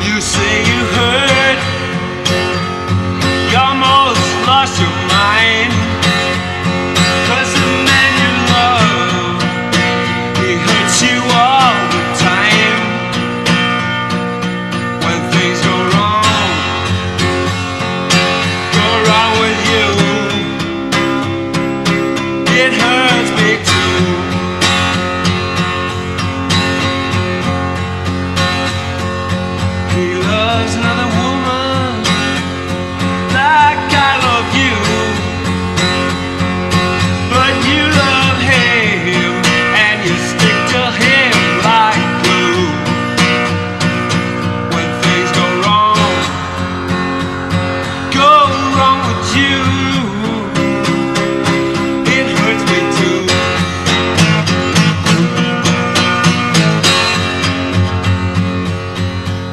You say you heard, you almost lost your mind. 'Cause the man you love, he hurts you all the time. When things go wrong with you, it hurts me too. He loves another woman.